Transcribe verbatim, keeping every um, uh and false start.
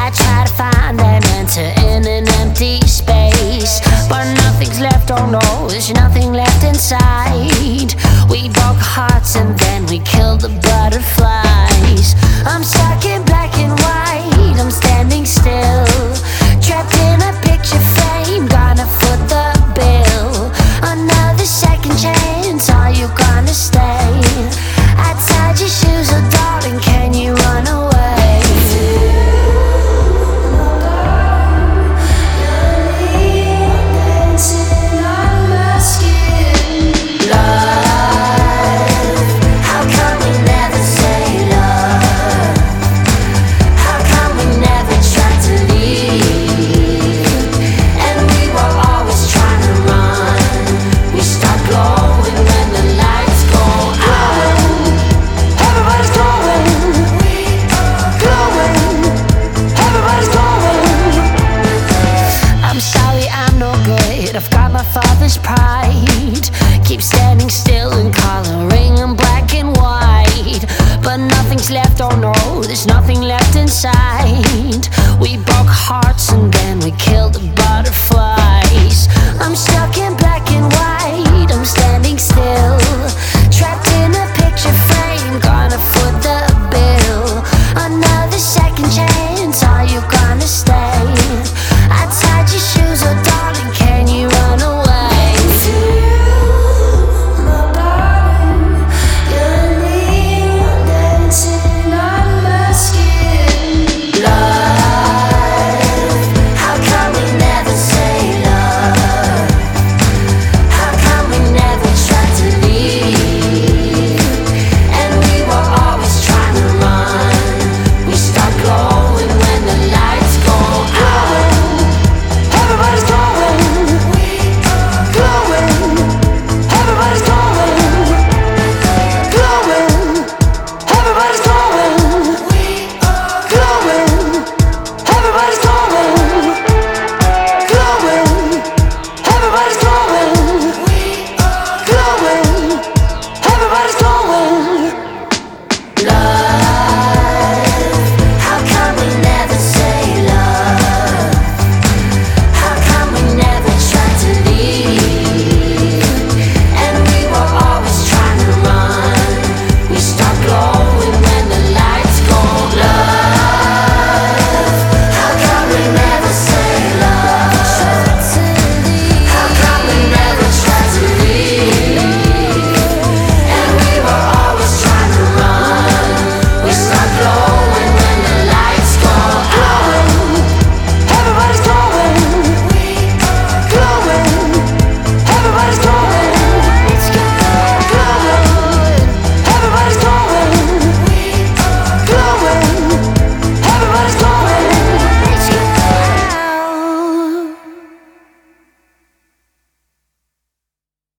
I try to find an answer in an empty space, but nothing's left, oh no, there's nothing left inside. We broke hearts and then we killed the butterflies. I'm stuck in black and white, I'm standing still, trapped in a picture frame, gonna foot the bill. Another second chance, are you gonna stay? Outside your shoes, oh darling, can you run away? I've got my father's pride, keep standing still and coloring in black and white, but nothing's left, oh no, there's nothing left inside. We broke hearts and then we killed the butterflies. I'm stuck in black and white, I'm standing still, trapped in a picture frame, gonna foot the bill. Another second chance, are you gonna stay?